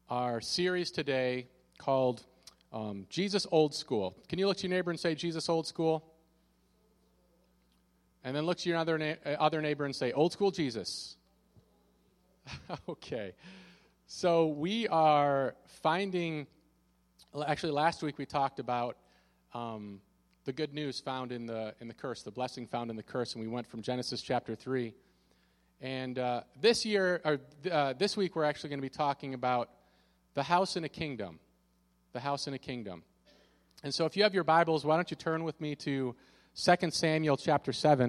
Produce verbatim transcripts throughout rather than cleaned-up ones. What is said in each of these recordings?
our series today called um, Jesus Old School. Can you look to your neighbor and say, Jesus Old School? And then look to your other, na- other neighbor and say, Old School Jesus. Okay. So we are finding, actually last week we talked about um, the good news found in the in the curse, the blessing found in the curse, and we went from Genesis chapter three. And uh, this year, or uh, this week, we're actually going to be talking about the house in a kingdom, the house in a kingdom. And so if you have your Bibles, why don't you turn with me to Second Samuel chapter seven.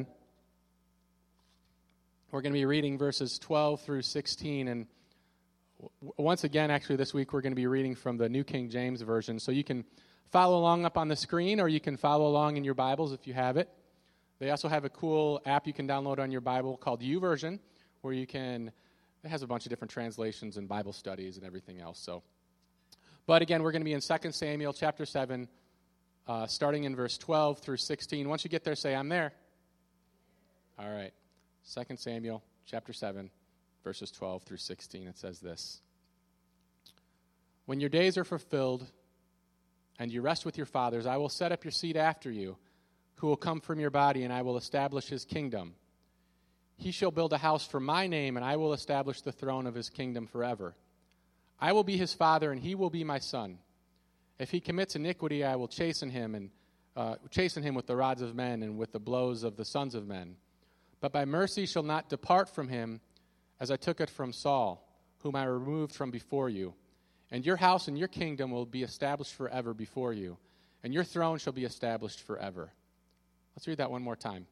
We're going to be reading verses twelve through sixteen, and w- once again, actually this week, we're going to be reading from the New King James Version, so you can follow along up on the screen, or you can follow along in your Bibles if you have it. They also have a cool app you can download on your Bible called YouVersion, where you can, it has a bunch of different translations and Bible studies and everything else. So, but again, we're going to be in Second Samuel chapter seven, uh, starting in verse twelve through sixteen. Once you get there, say, I'm there. All right. Second Samuel chapter seven, verses twelve through sixteen. It says this. When your days are fulfilled and you rest with your fathers, I will set up your seed after you, who will come from your body, and I will establish his kingdom. He shall build a house for my name, and I will establish the throne of his kingdom forever. I will be his father, and he will be my son. If he commits iniquity, I will chasten him, and uh, chasten him with the rods of men and with the blows of the sons of men. But my mercy shall not depart from him, as I took it from Saul, whom I removed from before you. And your house and your kingdom will be established forever before you, and your throne shall be established forever. Let's read that one more time.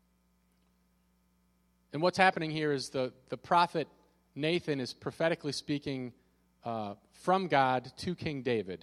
And what's happening here is the, the prophet Nathan is prophetically speaking uh, from God to King David.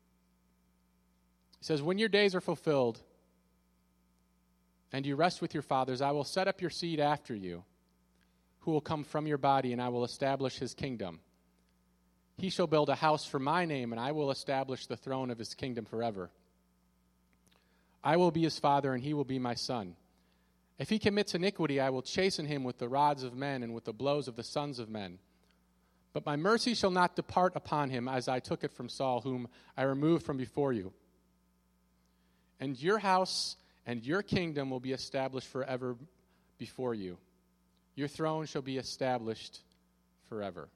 He says, when your days are fulfilled and you rest with your fathers, I will set up your seed after you, who will come from your body, and I will establish his kingdom. He shall build a house for my name, and I will establish the throne of his kingdom forever. I will be his father, and he will be my son. If he commits iniquity, I will chasten him with the rods of men and with the blows of the sons of men. But my mercy shall not depart upon him, as I took it from Saul, whom I removed from before you. And your house and your kingdom will be established forever before you. Your throne shall be established forever.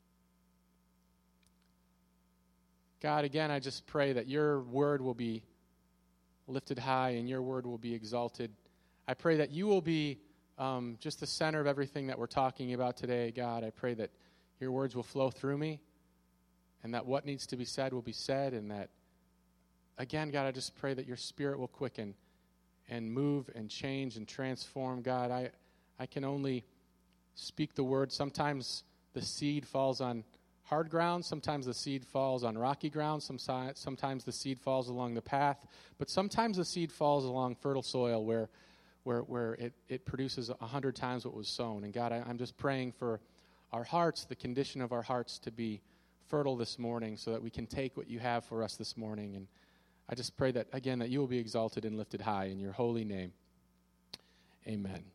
God, again, I just pray that your word will be lifted high and your word will be exalted. I pray that you will be um, just the center of everything that we're talking about today, God. I pray that your words will flow through me and that what needs to be said will be said, and that, again, God, I just pray that your spirit will quicken and move and change and transform. God, I, I can only speak the word. Sometimes the seed falls on hard ground, sometimes the seed falls on rocky ground, sometimes the seed falls along the path, but sometimes the seed falls along fertile soil where where where it, it produces a hundred times what was sown. And God, I, I'm just praying for our hearts, the condition of our hearts to be fertile this morning so that we can take what you have for us this morning. And I just pray that, again, that you will be exalted and lifted high in your holy name. Amen.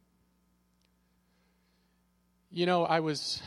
You know, I was...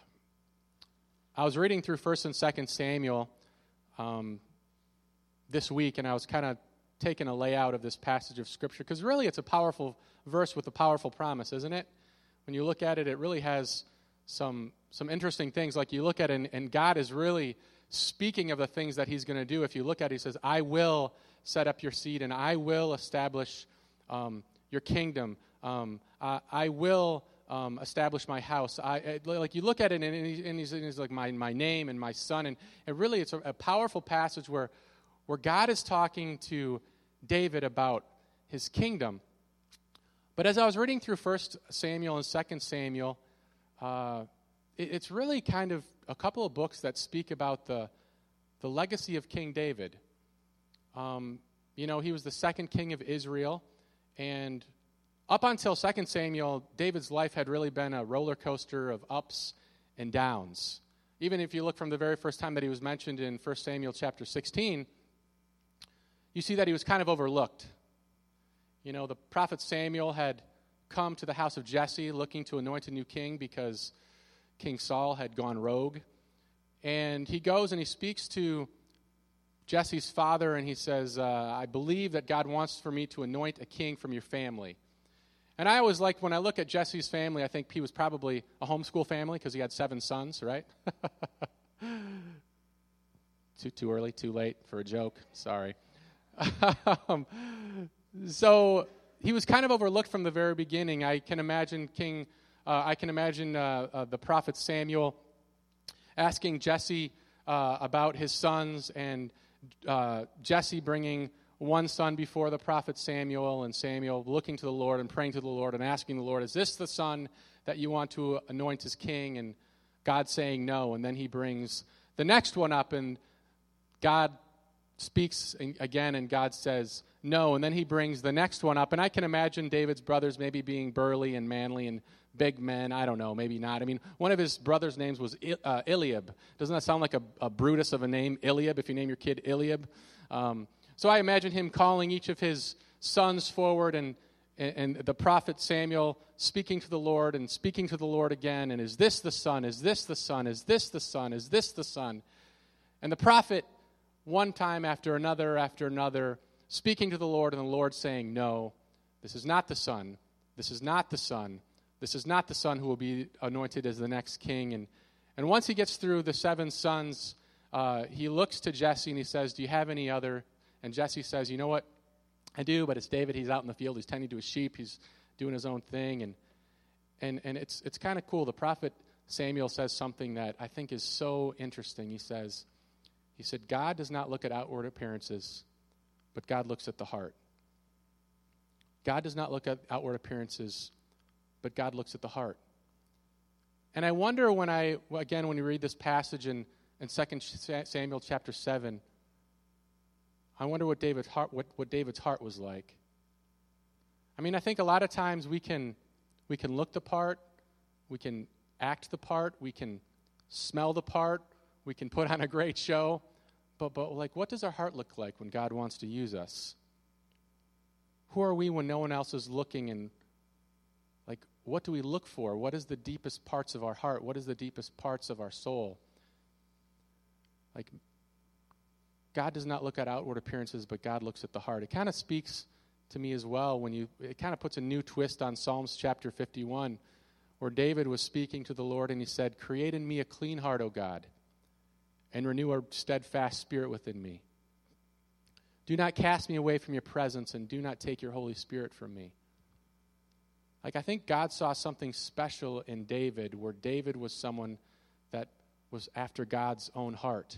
I was reading through First and Second Samuel um, this week, and I was kind of taking a layout of this passage of Scripture, because really it's a powerful verse with a powerful promise, isn't it? When you look at it, it really has some some interesting things. Like you look at it, and, and God is really speaking of the things that he's going to do. If you look at it, he says, I will set up your seed, and I will establish um, your kingdom. Um, I, I will... Um, establish my house. I, I like you look at it, and, he, and, he's, and he's like my my name and my son, and, and really it's a, a powerful passage where where God is talking to David about his kingdom. But as I was reading through First Samuel and Second Samuel, uh, it, it's really kind of a couple of books that speak about the the legacy of King David. Um, you know, he was the second king of Israel, and up until Second Samuel, David's life had really been a roller coaster of ups and downs. Even if you look from the very first time that he was mentioned in First Samuel chapter sixteen, you see that he was kind of overlooked. You know, the prophet Samuel had come to the house of Jesse looking to anoint a new king because King Saul had gone rogue. And he goes and he speaks to Jesse's father, and he says, uh, I believe that God wants for me to anoint a king from your family. And I always like, when I look at Jesse's family, I think he was probably a homeschool family because he had seven sons, right? too too early, too late for a joke. Sorry. um, so he was kind of overlooked from the very beginning. I can imagine King, uh, I can imagine uh, uh, the prophet Samuel asking Jesse uh, about his sons, and uh, Jesse bringing one son before the prophet Samuel, and Samuel looking to the Lord and praying to the Lord and asking the Lord, is this the son that you want to anoint as king? And God saying no. And then he brings the next one up, and God speaks again, and God says no. And then he brings the next one up. And I can imagine David's brothers maybe being burly and manly and big men. I don't know, maybe not. I mean, one of his brothers' names was uh, Eliab. Doesn't that sound like a, a Brutus of a name, Eliab, if you name your kid Eliab? Um, So I imagine him calling each of his sons forward, and, and and the prophet Samuel speaking to the Lord and speaking to the Lord again. And is this the son? Is this the son? Is this the son? Is this the son? And the prophet, one time after another after another, speaking to the Lord, and the Lord saying, no, this is not the son. This is not the son. This is not the son who will be anointed as the next king. And, and once he gets through the seven sons, uh, he looks to Jesse and he says, do you have any other? And Jesse says, you know what, I do, but it's David. He's out in the field. He's tending to his sheep. He's doing his own thing. And and and it's it's kind of cool. The prophet Samuel says something that I think is so interesting. He says, he said, God does not look at outward appearances, but God looks at the heart. God does not look at outward appearances, but God looks at the heart. And I wonder when I, again, when you read this passage in, in Second Samuel chapter seven, I wonder what David's heart what, what David's heart was like. I mean, I think a lot of times we can we can look the part, we can act the part, we can smell the part, we can put on a great show, but but like, what does our heart look like when God wants to use us? Who are we when no one else is looking, and like, what do we look for? What is the deepest parts of our heart? What is the deepest parts of our soul? Like, God does not look at outward appearances, but God looks at the heart. It kind of speaks to me as well when you, it kind of puts a new twist on Psalms chapter fifty-one, where David was speaking to the Lord and he said, create in me a clean heart, O God, and renew a steadfast spirit within me. Do not cast me away from your presence, and do not take your Holy Spirit from me. Like, I think God saw something special in David, where David was someone that was after God's own heart.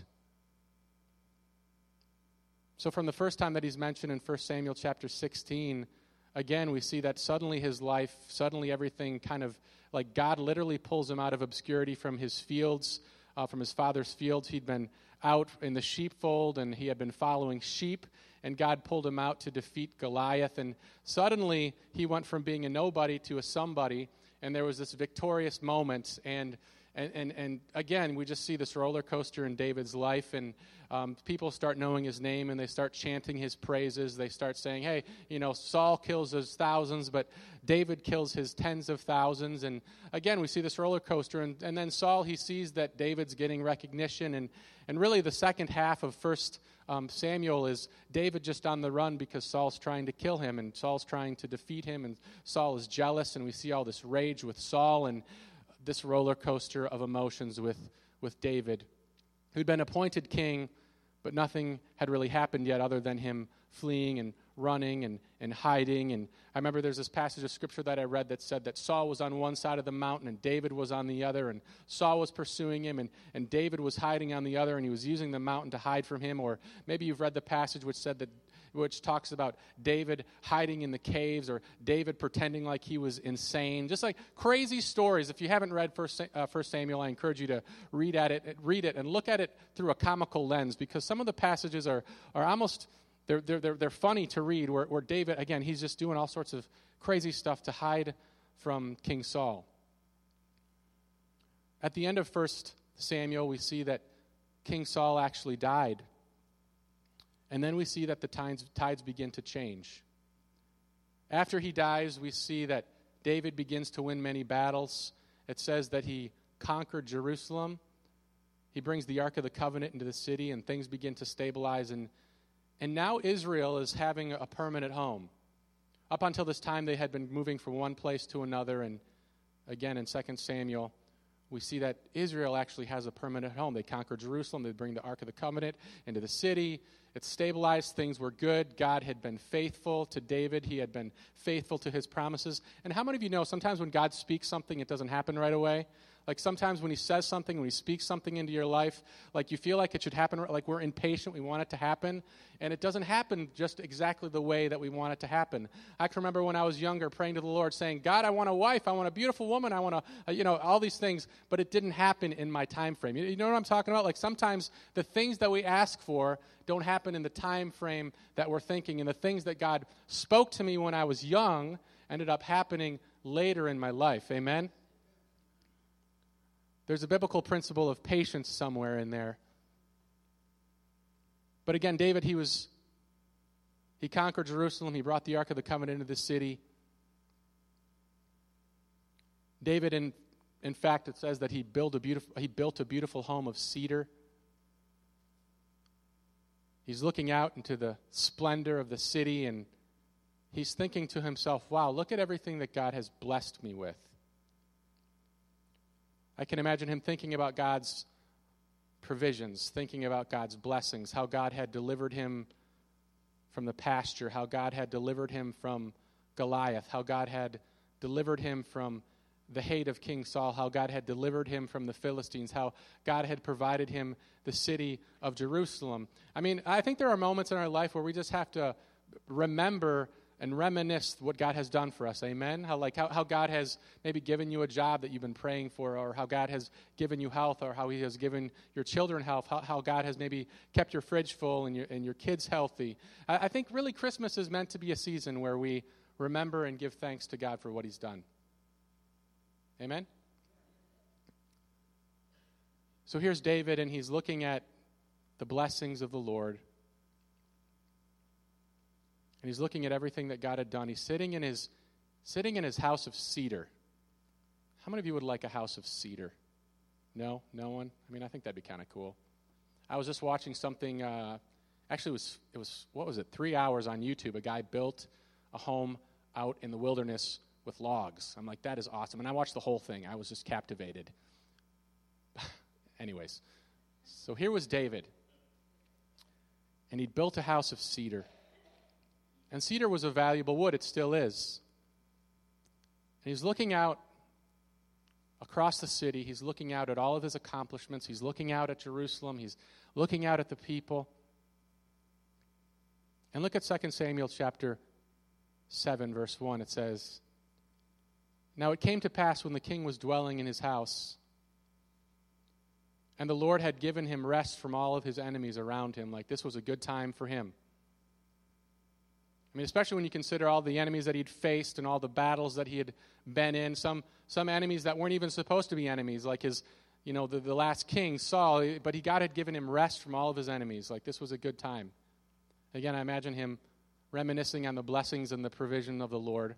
So from the first time that he's mentioned in First Samuel chapter sixteen, again, we see that suddenly his life, suddenly everything kind of, like God literally pulls him out of obscurity from his fields, uh, from his father's fields. He'd been out in the sheepfold, and he had been following sheep, and God pulled him out to defeat Goliath. And suddenly he went from being a nobody to a somebody, and there was this victorious moment. And And, and and again, we just see this roller coaster in David's life, and um, people start knowing his name, and they start chanting his praises. They start saying, hey, you know, Saul kills his thousands, but David kills his tens of thousands. And again, we see this roller coaster, and, and then Saul, he sees that David's getting recognition, and, and really the second half of First um, Samuel is David just on the run because Saul's trying to kill him, and Saul's trying to defeat him, and Saul is jealous, and we see all this rage with Saul, and this roller coaster of emotions with, with David, who'd been appointed king, but nothing had really happened yet other than him fleeing and running and, and hiding. And I remember there's this passage of scripture that I read that said that Saul was on one side of the mountain and David was on the other, and Saul was pursuing him, and, and David was hiding on the other, and he was using the mountain to hide from him. Or maybe you've read the passage which said that which talks about David hiding in the caves, or David pretending like he was insane. Just like crazy stories. If you haven't read First, uh, First Samuel, I encourage you to read at it, read it, and look at it through a comical lens, because some of the passages are are almost they're they're they're, they're funny to read. Where, where David, again, he's just doing all sorts of crazy stuff to hide from King Saul. At the end of First Samuel, we see that King Saul actually died. And then we see that the tides, tides begin to change. After he dies, we see that David begins to win many battles. It says that he conquered Jerusalem. he brings the Ark of the Covenant into the city, and things begin to stabilize. And, and now Israel is having a permanent home. Up until this time, they had been moving from one place to another. And again, in Second Samuel, we see that Israel actually has a permanent home. They conquer Jerusalem. They bring the Ark of the Covenant into the city. It's stabilized. Things were good. God had been faithful to David. He had been faithful to his promises. And how many of you know sometimes when God speaks something, it doesn't happen right away? Like sometimes when he says something, when he speaks something into your life, like you feel like it should happen, like we're impatient, we want it to happen, and it doesn't happen just exactly the way that we want it to happen. I can remember when I was younger praying to the Lord saying, God, I want a wife, I want a beautiful woman, I want a, you know, all these things, but it didn't happen in my time frame. You know what I'm talking about? Like sometimes the things that we ask for don't happen in the time frame that we're thinking, and the things that God spoke to me when I was young ended up happening later in my life. Amen? There's a biblical principle of patience somewhere in there. But again, David, he was, he conquered Jerusalem. He brought the Ark of the Covenant into the city. David, in, in fact, it says that he built a beautiful, he built a beautiful home of cedar. He's looking out into the splendor of the city, and he's thinking to himself, wow, look at everything that God has blessed me with. I can imagine him thinking about God's provisions, thinking about God's blessings, how God had delivered him from the pasture, how God had delivered him from Goliath, how God had delivered him from the hate of King Saul, how God had delivered him from the Philistines, how God had provided him the city of Jerusalem. I mean, I think there are moments in our life where we just have to remember and reminisce what God has done for us. Amen? How like how, how God has maybe given you a job that you've been praying for, or how God has given you health, or how he has given your children health, how, how God has maybe kept your fridge full and your, and your kids healthy. I, I think really Christmas is meant to be a season where we remember and give thanks to God for what he's done. Amen? So here's David, and he's looking at the blessings of the Lord. And he's looking at everything that God had done. He's sitting in his sitting in his house of cedar. How many of you would like a house of cedar? No? No one? I mean, I think that'd be kind of cool. I was just watching something, uh, actually it was, it was, what was it, three hours on YouTube. A guy built a home out in the wilderness with logs. I'm like, that is awesome. And I watched the whole thing. I was just captivated. Anyways, so here was David. And he'd built a house of cedar. And cedar was a valuable wood. It still is. And he's looking out across the city. He's looking out at all of his accomplishments. He's looking out at Jerusalem. He's looking out at the people. And look at Second Samuel chapter seven, verse one. It says, Now it came to pass when the king was dwelling in his house, and the Lord had given him rest from all of his enemies around him. Like this was a good time for him. I mean, especially when you consider all the enemies that he'd faced and all the battles that he had been in. Some some enemies that weren't even supposed to be enemies, like his, you know, the, the last king, Saul. But he, God had given him rest from all of his enemies. Like this was a good time. Again, I imagine him reminiscing on the blessings and the provision of the Lord.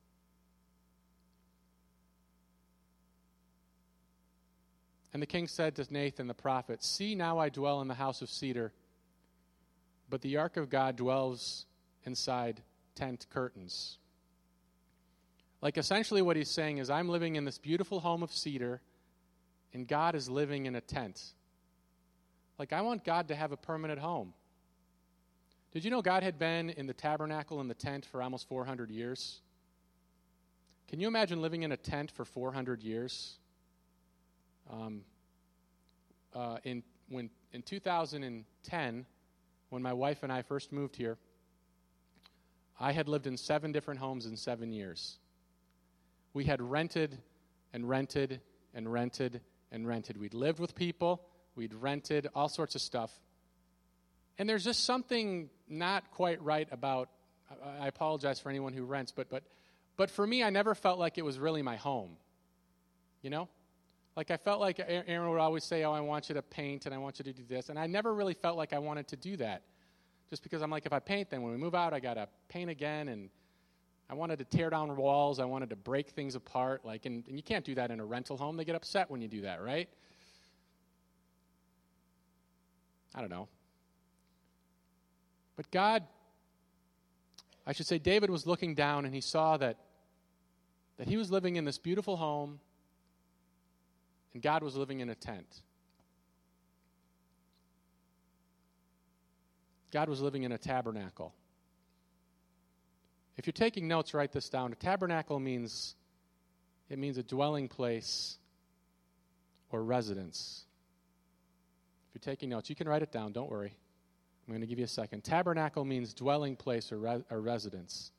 And the king said to Nathan the prophet, See, now I dwell in the house of cedar, but the ark of God dwells inside tent curtains. Like essentially what he's saying is, I'm living in this beautiful home of cedar, and God is living in a tent. Like I want God to have a permanent home. Did you know God had been in the tabernacle in the tent for almost four hundred years? Can you imagine living in a tent for four hundred years? Um, uh, in when in two thousand ten, when my wife and I first moved here, I had lived in seven different homes in seven years. We had rented and rented and rented and rented. We'd lived with people. We'd rented all sorts of stuff. And there's just something not quite right about, I apologize for anyone who rents, but but but for me, I never felt like it was really my home. You know? Like I felt like Aaron would always say, oh, I want you to paint and I want you to do this. And I never really felt like I wanted to do that. Just because I'm like, if I paint, then when we move out, I got to paint again. And I wanted to tear down walls. I wanted to break things apart. Like, and, and you can't do that in a rental home. They get upset when you do that, right? I don't know. But God, I should say David was looking down and he saw that, that he was living in this beautiful home and God was living in a tent. God was living in a tabernacle. If you're taking notes, write this down. A tabernacle means, it means a dwelling place or residence. If you're taking notes, you can write it down. Don't worry. I'm going to give you a second. Tabernacle means dwelling place or, re- or residence.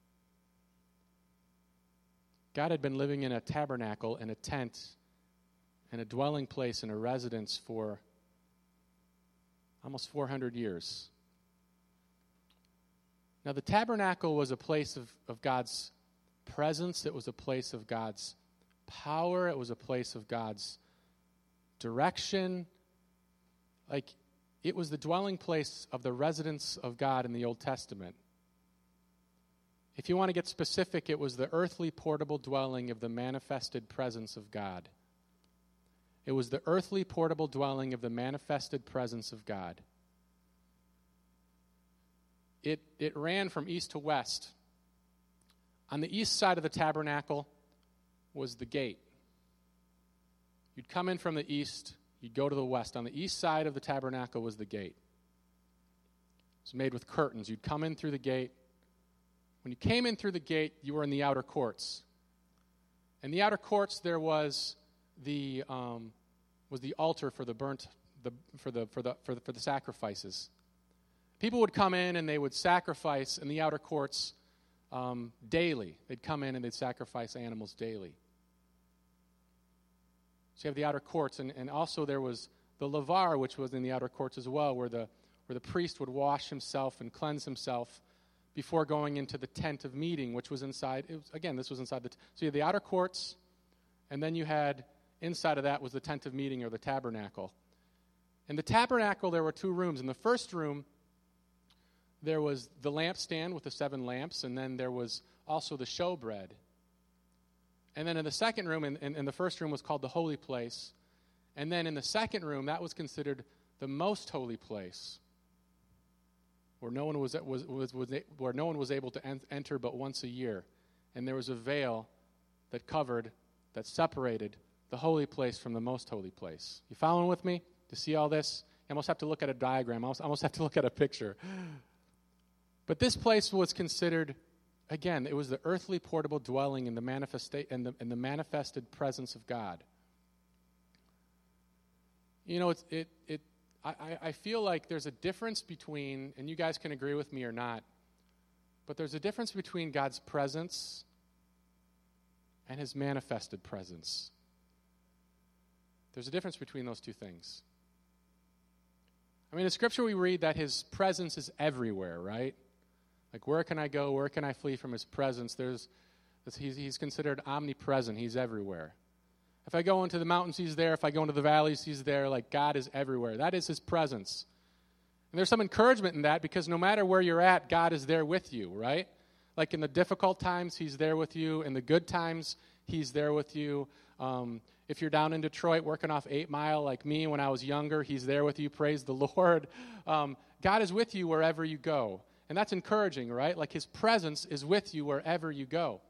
God had been living in a tabernacle, in a tent, in a dwelling place, in a residence for almost four hundred years. Now, the tabernacle was a place of, of God's presence. It was a place of God's power. It was a place of God's direction. Like, it was the dwelling place of the residence of God in the Old Testament. If you want to get specific, it was the earthly portable dwelling of the manifested presence of God. It was the earthly portable dwelling of the manifested presence of God. It, it ran from east to west. On the east side of the tabernacle was the gate. You'd come in from the east, you'd go to the west. On the east side of the tabernacle was the gate. It was made with curtains. You'd come in through the gate. When you came in through the gate, you were in the outer courts. In the outer courts, there was the um, was the altar for the burnt the for the for the for the for the sacrifices. People would come in and they would sacrifice in the outer courts um, daily. They'd come in and they'd sacrifice animals daily. So you have the outer courts, and, and also there was the lavar, which was in the outer courts as well, where the where the priest would wash himself and cleanse himself before going into the tent of meeting, which was inside. It was, again, this was inside the. T- so you had the outer courts, and then you had inside of that was the tent of meeting or the tabernacle. In the tabernacle, there were two rooms. In the first room, there was the lampstand with the seven lamps, and then there was also the showbread. And then in the second room, in, in, in the first room was called the holy place. And then in the second room, that was considered the most holy place, where no one was, was, was, was where no one was able to en- enter but once a year. And there was a veil that covered, that separated the holy place from the most holy place. You following with me? To see all this? You almost have to look at a diagram. I almost, almost have to look at a picture. But this place was considered, again, it was the earthly portable dwelling in the, manifesta- in the, in the manifested presence of God. You know, it's, it, it, I, I feel like there's a difference between, and you guys can agree with me or not, but there's a difference between God's presence and his manifested presence. There's a difference between those two things. I mean, in Scripture we read that his presence is everywhere, right? Like, where can I go? Where can I flee from his presence? There's, he's, he's considered omnipresent. He's everywhere. If I go into the mountains, he's there. If I go into the valleys, he's there. Like, God is everywhere. That is his presence. And there's some encouragement in that, because no matter where you're at, God is there with you, right? Like, in the difficult times, he's there with you. In the good times, he's there with you. Um, if you're down in Detroit working off Eight Mile like me when I was younger, he's there with you. Praise the Lord. Um, God is with you wherever you go. And that's encouraging, right? Like, his presence is with you wherever you go.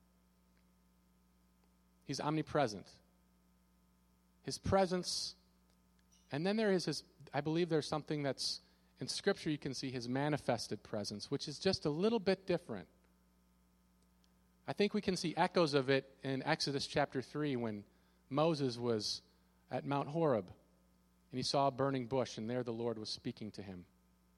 He's omnipresent. His presence, and then there is his, I believe there's something that's, in Scripture you can see his manifested presence, which is just a little bit different. I think we can see echoes of it in Exodus chapter three when Moses was at Mount Horeb, and he saw a burning bush, and there the Lord was speaking to him.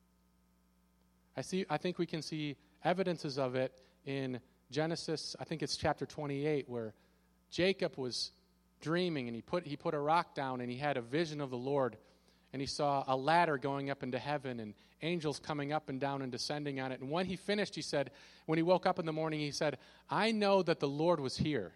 I see. I think we can see evidences of it in Genesis, I think it's chapter twenty-eight, where Jacob was dreaming, and he put he put a rock down, and he had a vision of the Lord, and he saw a ladder going up into heaven, and angels coming up and down and descending on it. And when he finished, he said, when he woke up in the morning, he said, I know that the Lord was here.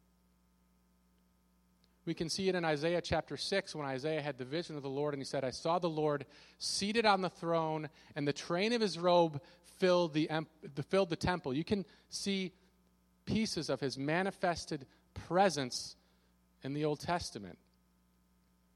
We can see it in Isaiah chapter six, when Isaiah had the vision of the Lord, and he said, I saw the Lord seated on the throne, and the train of his robe filled the, filled the temple. You can see pieces of his manifested presence in the Old Testament.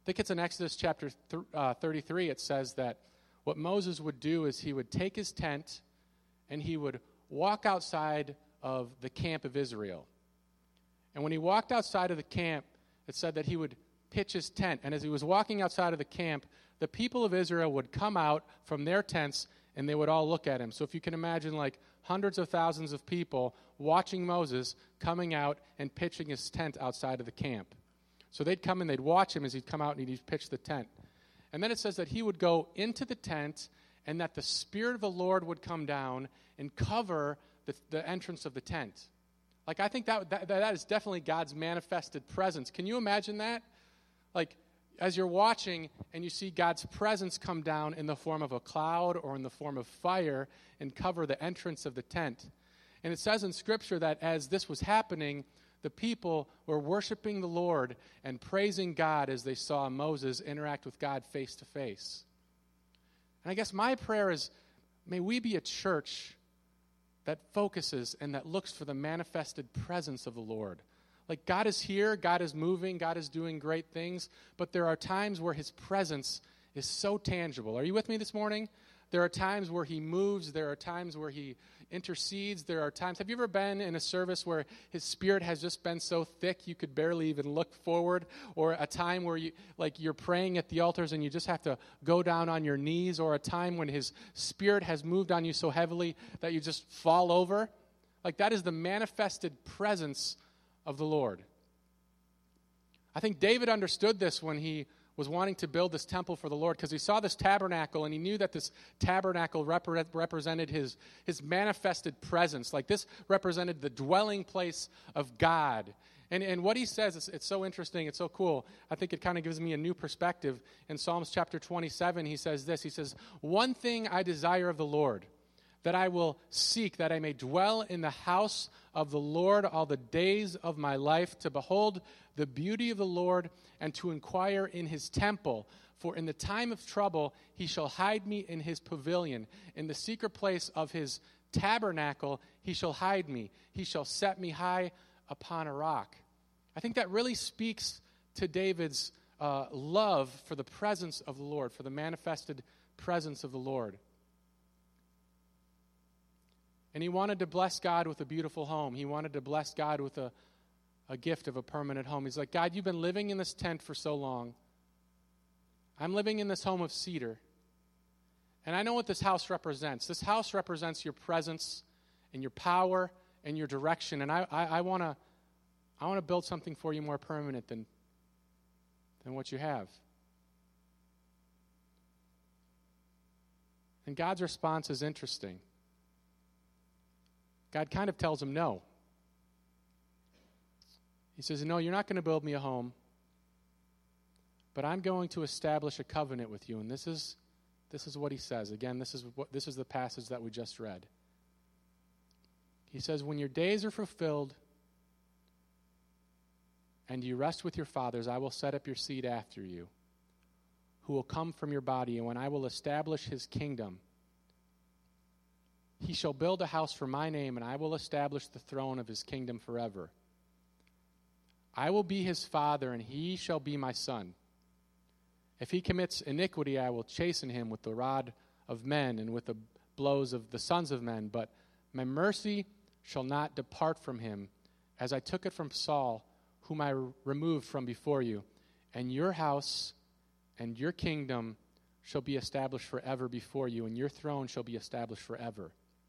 I think it's in Exodus chapter th- uh, thirty-three, it says that what Moses would do is he would take his tent and he would walk outside of the camp of Israel. And when he walked outside of the camp, it said that he would pitch his tent. And as he was walking outside of the camp, the people of Israel would come out from their tents and they would all look at him. So if you can imagine, like hundreds of thousands of people watching Moses coming out and pitching his tent outside of the camp. So they'd come and they'd watch him as he'd come out and he'd pitch the tent. And then it says that he would go into the tent and that the Spirit of the Lord would come down and cover the, the entrance of the tent. Like, I think that, that that is definitely God's manifested presence. Can you imagine that? Like, as you're watching and you see God's presence come down in the form of a cloud or in the form of fire and cover the entrance of the tent. And it says in Scripture that as this was happening, the people were worshiping the Lord and praising God as they saw Moses interact with God face to face. And I guess my prayer is, may we be a church that focuses and that looks for the manifested presence of the Lord. Like, God is here, God is moving, God is doing great things, but there are times where his presence is so tangible. Are you with me this morning? There are times where he moves, there are times where he intercedes, there are times, have you ever been in a service where his Spirit has just been so thick you could barely even look forward, or a time where you, like, you're praying at the altars and you just have to go down on your knees, or a time when his Spirit has moved on you so heavily that you just fall over? Like, that is the manifested presence of the Lord. I think David understood this when he was wanting to build this temple for the Lord, because he saw this tabernacle and he knew that this tabernacle repre- represented his, his manifested presence. Like, this represented the dwelling place of God. And, and what he says, is, it's so interesting, it's so cool. I think it kind of gives me a new perspective. In Psalms chapter twenty-seven, he says this. He says, "One thing I desire of the Lord, that I will seek, that I may dwell in the house of the Lord all the days of my life, to behold the beauty of the Lord and to inquire in his temple. For in the time of trouble he shall hide me in his pavilion. In the secret place of his tabernacle he shall hide me. He shall set me high upon a rock." I think that really speaks to David's uh, love for the presence of the Lord, for the manifested presence of the Lord. And he wanted to bless God with a beautiful home. He wanted to bless God with a, a gift of a permanent home. He's like, "God, you've been living in this tent for so long. I'm living in this home of cedar. And I know what this house represents. This house represents your presence and your power and your direction. And I, I, I want to I want to build something for you more permanent than, than what you have." And God's response is interesting. God kind of tells him no. He says, "No, you're not going to build me a home, but I'm going to establish a covenant with you." And this is this is what he says. Again, this is what this is the passage that we just read. He says, "When your days are fulfilled and you rest with your fathers, I will set up your seed after you, who will come from your body, and when I will establish his kingdom, he shall build a house for my name, and I will establish the throne of his kingdom forever. I will be his father, and he shall be my son. If he commits iniquity, I will chasten him with the rod of men and with the blows of the sons of men. But my mercy shall not depart from him, as I took it from Saul, whom I removed from before you. And your house and your kingdom shall be established forever before you, and your throne shall be established forever."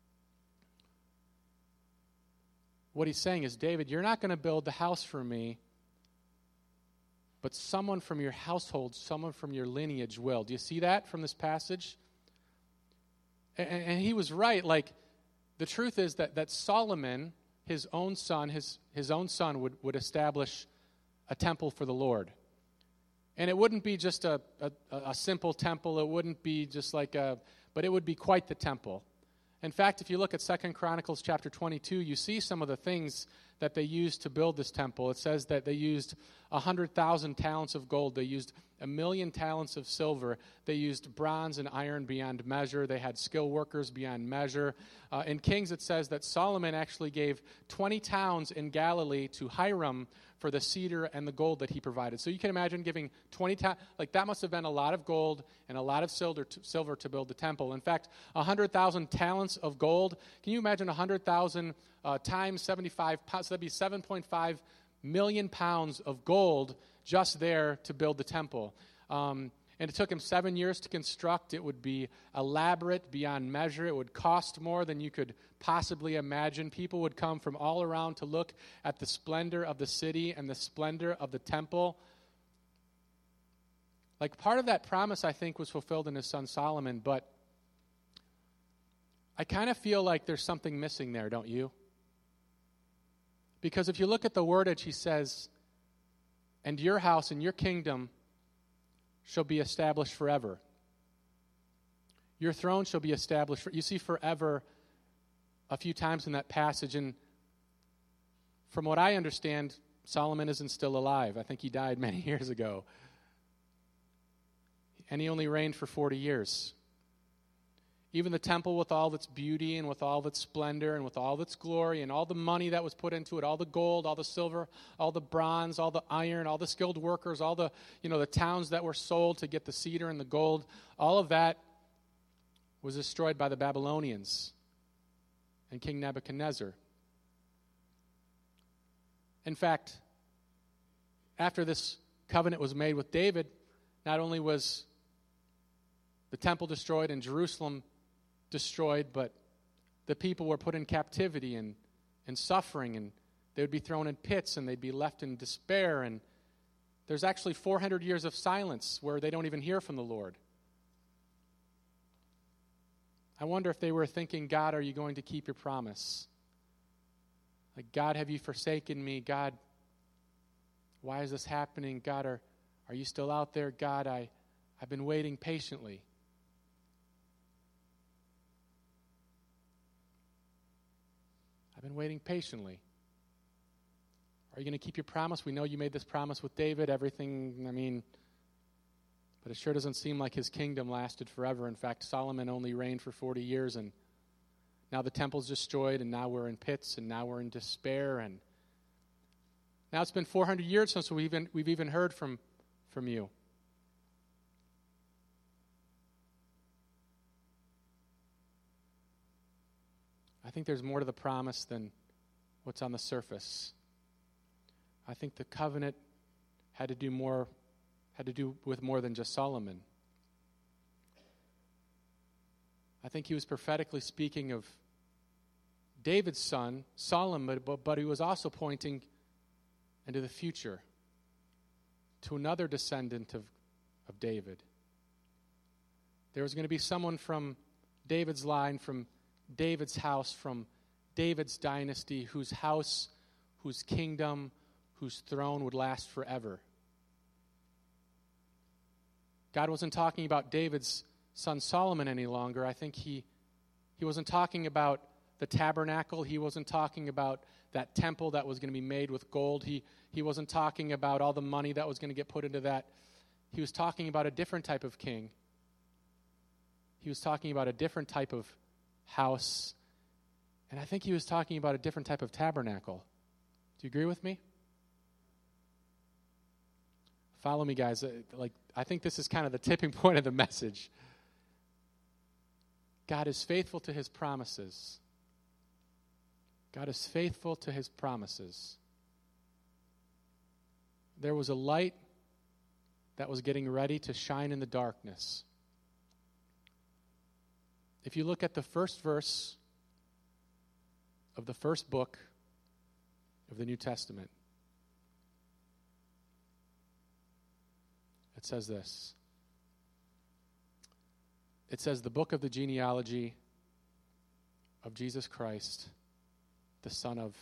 What he's saying is, David, you're not going to build the house for me, but someone from your household, someone from your lineage will. Do you see that from this passage? And, and he was right. Like, the truth is that, that Solomon, his own son, his, his own son would, would establish a temple for the Lord. And it wouldn't be just a, a, a simple temple. It wouldn't be just like a, but it would be quite the temple. In fact, if you look at Second Chronicles chapter twenty-two, you see some of the things that they used to build this temple. It says that they used one hundred thousand talents of gold. They used a million talents of silver. They used bronze and iron beyond measure. They had skilled workers beyond measure. Uh, in Kings, it says that Solomon actually gave twenty towns in Galilee to Hiram for the cedar and the gold that he provided. So you can imagine giving twenty ta- like that must have been a lot of gold and a lot of silver to, silver to build the temple. In fact, one hundred thousand talents of gold. Can you imagine one hundred thousand uh, times seventy-five pounds? So that'd be seven point five million pounds of gold just there to build the temple. Um, and it took him seven years to construct. It would be elaborate beyond measure. It would cost more than you could possibly imagine. People would come from all around to look at the splendor of the city and the splendor of the temple. Like, part of that promise, I think, was fulfilled in his son Solomon, but I kind of feel like there's something missing there, don't you? Because if you look at the wordage, he says, "And your house and your kingdom shall be established forever. Your throne shall be established." For, you see forever a few times in that passage, and from what I understand, Solomon isn't still alive. I think he died many years ago. And he only reigned for forty years. Even the temple, with all of its beauty and with all of its splendor and with all of its glory and all the money that was put into it, all the gold, all the silver, all the bronze, all the iron, all the skilled workers, all the, you know, the towns that were sold to get the cedar and the gold, all of that was destroyed by the Babylonians and King Nebuchadnezzar. In fact, after this covenant was made with David, not only was the temple destroyed and Jerusalem destroyed, but the people were put in captivity and, and suffering, and they would be thrown in pits, and they'd be left in despair. And there's actually four hundred years of silence where they don't even hear from the Lord. I wonder if they were thinking, "God, are you going to keep your promise? Like, God, have you forsaken me? God, why is this happening? God, are, are you still out there? God, I, I've been waiting patiently." I've been waiting patiently. Are you going to keep your promise? We know you made this promise with David. Everything, I mean, but it sure doesn't seem like his kingdom lasted forever. In fact, Solomon only reigned for forty years, and now the temple's destroyed, and now we're in pits, and now we're in despair, and now it's been four hundred years since we've even, we've even heard from, from you. I think there's more to the promise than what's on the surface. I think the covenant had to do more, had to do with more than just Solomon. I think he was prophetically speaking of David's son, Solomon, but, but he was also pointing into the future, to another descendant of, of David. There was going to be someone from David's line, from David's house, from David's dynasty, whose house, whose kingdom, whose throne would last forever. God wasn't talking about David's son Solomon any longer. I think he he wasn't talking about the tabernacle. He wasn't talking about that temple that was going to be made with gold. He he wasn't talking about all the money that was going to get put into that. He was talking about a different type of king. He was talking about a different type of house. And I think he was talking about a different type of tabernacle. Do you agree with me? Follow me, guys. Like, I think this is kind of the tipping point of the message. God is faithful to his promises. God is faithful to his promises. There was a light that was getting ready to shine in the darkness. If you look at the first verse of the first book of the New Testament, it says this. It says, "The book of the genealogy of Jesus Christ, the son of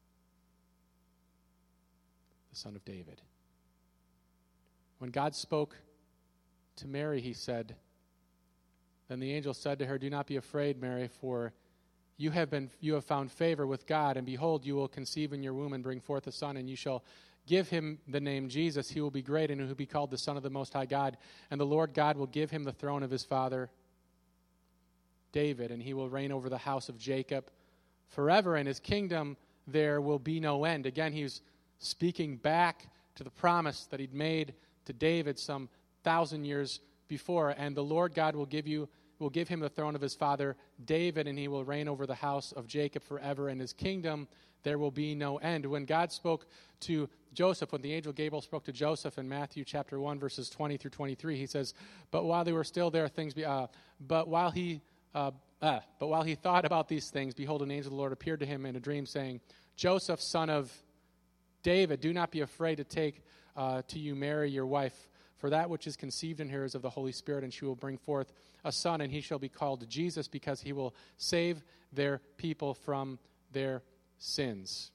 the son of David." When God spoke to Mary, he said, then the angel said to her, "Do not be afraid, Mary, for you have been you have found favor with God, and behold, you will conceive in your womb and bring forth a son, and you shall give him the name Jesus. He will be great, and he will be called the Son of the Most High God. And the Lord God will give him the throne of his father David, and he will reign over the house of Jacob forever, and his kingdom there will be no end." Again, he's speaking back to the promise that he'd made to David some thousand years before. And the Lord God will give you will give him the throne of his father David, and he will reign over the house of Jacob forever. In his kingdom there will be no end. When God spoke to Joseph, when the angel Gabriel spoke to Joseph in Matthew chapter one, verses twenty through twenty-three, he says, "But while they were still there, things be uh, but while he uh, uh, but while he thought about these things, behold, an angel of the Lord appeared to him in a dream, saying, Joseph, son of David, do not be afraid to take uh, to you Mary, your wife, for that which is conceived in her is of the Holy Spirit, and she will bring forth a son, and he shall be called Jesus, because he will save their people from their sins."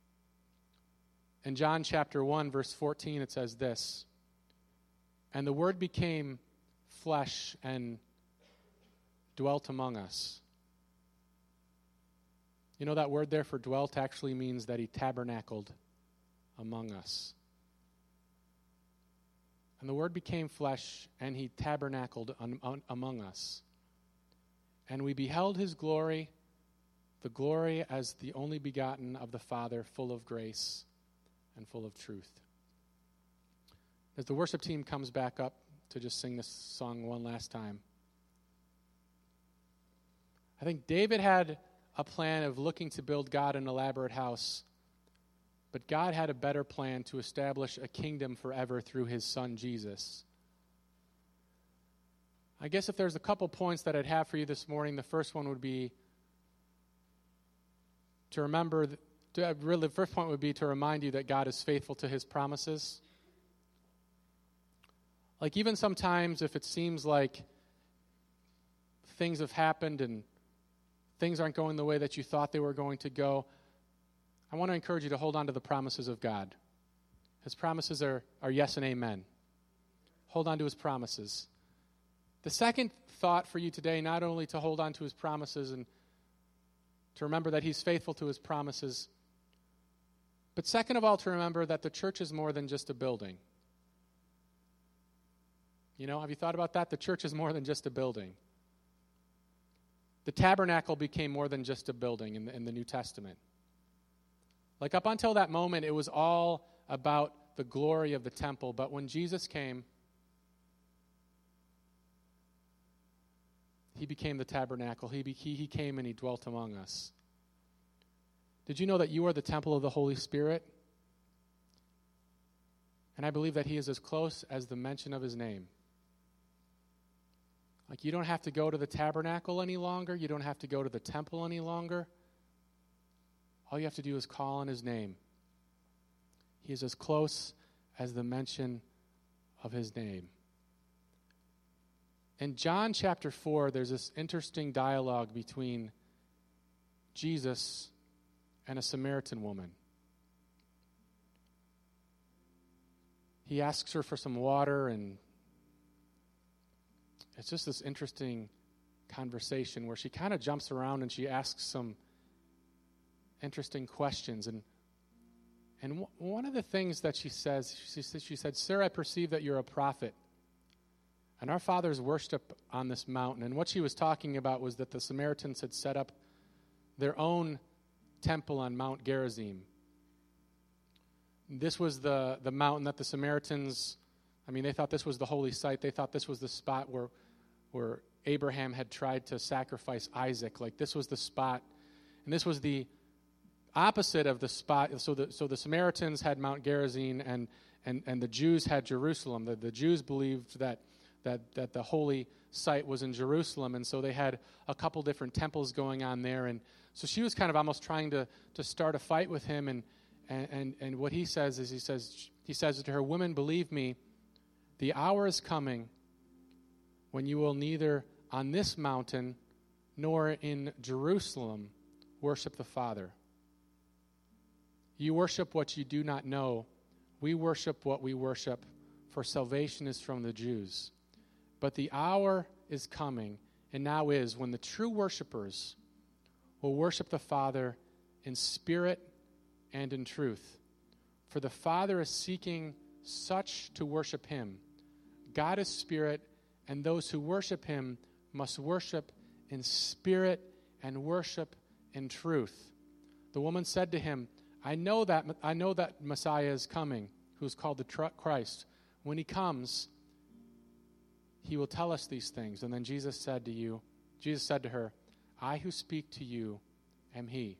In John chapter one, verse fourteen, it says this, "And the Word became flesh and dwelt among us." You know, that word there for dwelt actually means that he tabernacled among us. And the Word became flesh, and he tabernacled un, un, among us. And we beheld his glory, the glory as the only begotten of the Father, full of grace and full of truth. As the worship team comes back up to just sing this song one last time, I think David had a plan of looking to build God an elaborate house, but God had a better plan to establish a kingdom forever through his son Jesus. I guess if there's a couple points that I'd have for you this morning, the first one would be to remember, to, really the first point would be to remind you that God is faithful to his promises. Like, even sometimes if it seems like things have happened and things aren't going the way that you thought they were going to go, I want to encourage you to hold on to the promises of God. His promises are, are yes and amen. Hold on to his promises. The second thought for you today, not only to hold on to his promises and to remember that he's faithful to his promises, but second of all, to remember that the church is more than just a building. You know, have you thought about that? The church is more than just a building. The tabernacle became more than just a building in the, in the New Testament. Like, up until that moment, it was all about the glory of the temple. But when Jesus came, he became the tabernacle. He, be, he, he came and he dwelt among us. Did you know that you are the temple of the Holy Spirit? And I believe that he is as close as the mention of his name. Like, you don't have to go to the tabernacle any longer. You don't have to go to the temple any longer. All you have to do is call on his name. He is as close as the mention of his name. In John chapter four, there's this interesting dialogue between Jesus and a Samaritan woman. He asks her for some water, and it's just this interesting conversation where she kind of jumps around and she asks some interesting questions. And and w- one of the things that she says, she, she said, "Sir, I perceive that you're a prophet. And our fathers worship on this mountain." And what she was talking about was that the Samaritans had set up their own temple on Mount Gerizim. This was the, the mountain that the Samaritans, I mean, they thought this was the holy site. They thought this was the spot where where Abraham had tried to sacrifice Isaac. Like, this was the spot. And this was the opposite of the spot. So the so the Samaritans had Mount Gerizim, and and, and the Jews had Jerusalem. The, the Jews believed that, that that the holy site was in Jerusalem, and so they had a couple different temples going on there. And so she was kind of almost trying to, to start a fight with him. And, and, and, and what he says is he says he says to her, "Women, believe me, the hour is coming when you will neither on this mountain nor in Jerusalem worship the Father. You worship what you do not know. We worship what we worship, for salvation is from the Jews. But the hour is coming, and now is, when the true worshipers will worship the Father in spirit and in truth. For the Father is seeking such to worship him. God is spirit, and those who worship him must worship in spirit and worship in truth." The woman said to him, I know that I know that Messiah is coming, who's called the tr- Christ. When he comes, he will tell us these things. And then Jesus said to you, Jesus said to her, I who speak to you am he.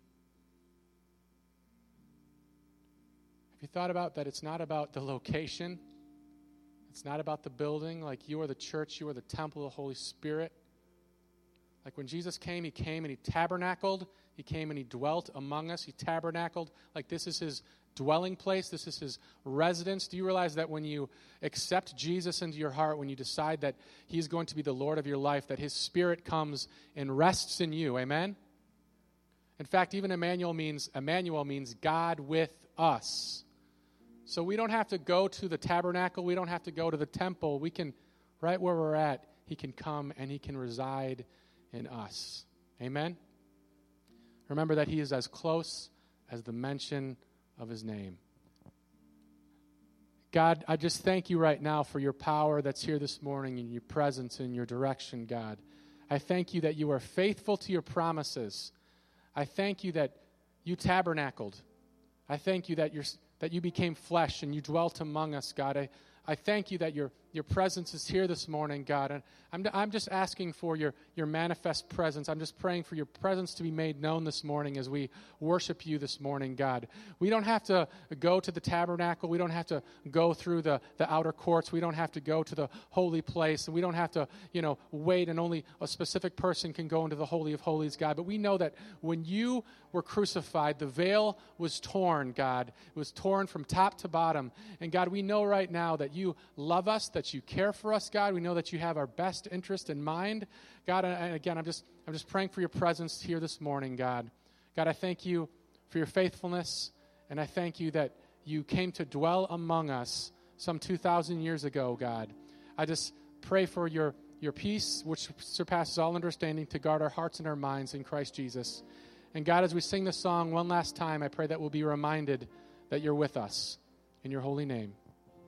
Have you thought about that it's not about the location? It's not about the building. Like, you are the church, you are the temple of the Holy Spirit. Like, when Jesus came, he came and he tabernacled. He came and he dwelt among us. He tabernacled. Like, this is his dwelling place. This is his residence. Do you realize that when you accept Jesus into your heart, when you decide that he's going to be the Lord of your life, that his Spirit comes and rests in you? Amen? In fact, even Emmanuel means Emmanuel means God with us. So we don't have to go to the tabernacle. We don't have to go to the temple. We can, right where we're at, he can come and he can reside in us. Amen? Remember that he is as close as the mention of his name. God, I just thank you right now for your power that's here this morning and your presence and your direction, God. I thank you that you are faithful to your promises. I thank you that you tabernacled. I thank you that you're that you became flesh and you dwelt among us, God. I, I thank you that your, your presence is here this morning, God. And I'm, I'm just asking for your, your manifest presence. I'm just praying for your presence to be made known this morning as we worship you this morning, God. We don't have to go to the tabernacle. We don't have to go through the, the outer courts. We don't have to go to the holy place. And we don't have to, you know, wait and only a specific person can go into the Holy of Holies, God. But we know that when you were crucified, the veil was torn, God. It was torn from top to bottom. And God, we know right now that you love us, that you care for us, God. We know that you have our best interest in mind. God, and again, I'm just I'm just praying for your presence here this morning, God. God, I thank you for your faithfulness, and I thank you that you came to dwell among us some two thousand years ago, God. I just pray for your, your peace, which surpasses all understanding, to guard our hearts and our minds in Christ Jesus. And God, as we sing this song one last time, I pray that we'll be reminded that you're with us. In your holy name.